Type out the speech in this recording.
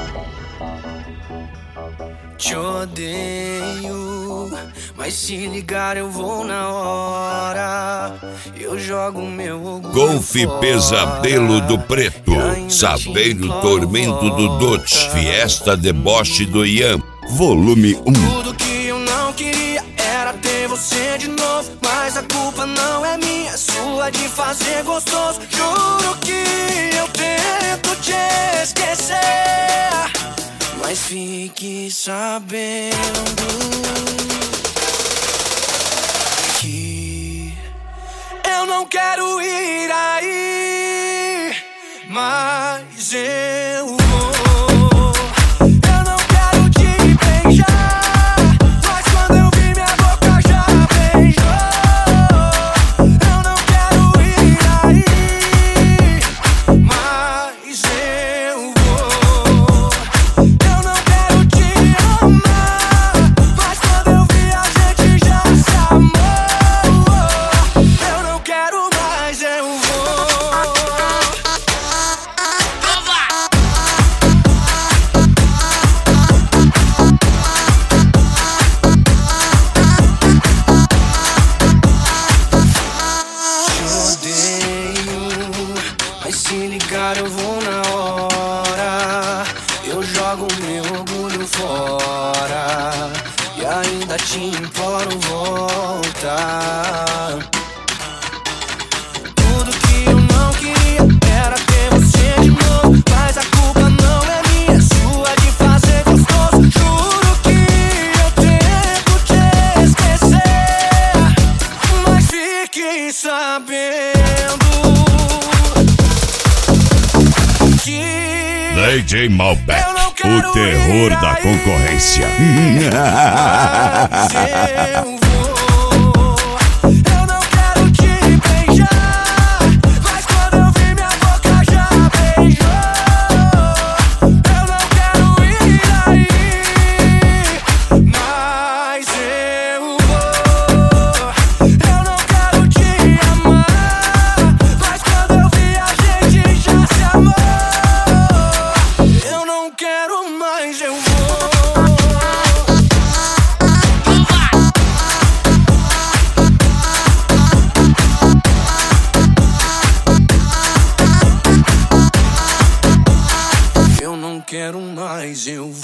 Te odeio, mas se ligar eu vou na hora. Eu jogo meu orgulho Golfe fora. Pesadelo do Preto, Saveiro Tormento do Dote, Fiesta Deboche do Ian, volume 1. Tudo que eu não queria era ter você de novo, mas a culpa não é minha, é sua de fazer gostoso. Juro que eu tento te esquecer, mas fique sabendo que eu não quero ir aí, mas eu vou. Eu não quero te beijar, mas quando eu vi minha boca já beijou. Eu não quero ir aí, mas eu vou. Eu não quero te amar, mas quando eu vi a gente já se amou. Eu não quero mais, eu vou. Te odeio, mas se ligar eu vou na hora. Eu jogo meu orgulho fora e ainda te imploro volta. Tudo que eu não queria era ter você de novo, mas a culpa não é minha, é sua de fazer gostoso. Juro que eu tento te esquecer, mas fique sabendo que DJ Malbec, eu não o quero terror ir da aí, concorrência. mas eu vou. Eu não quero te beijar, mas quando eu vi minha boca já beijou. Eu não quero ir aí, mas eu vou. Eu não quero te amar, mas quando eu vi a gente já se amou. Eu não quero mais, eu vou. Eu não quero mais, eu vou.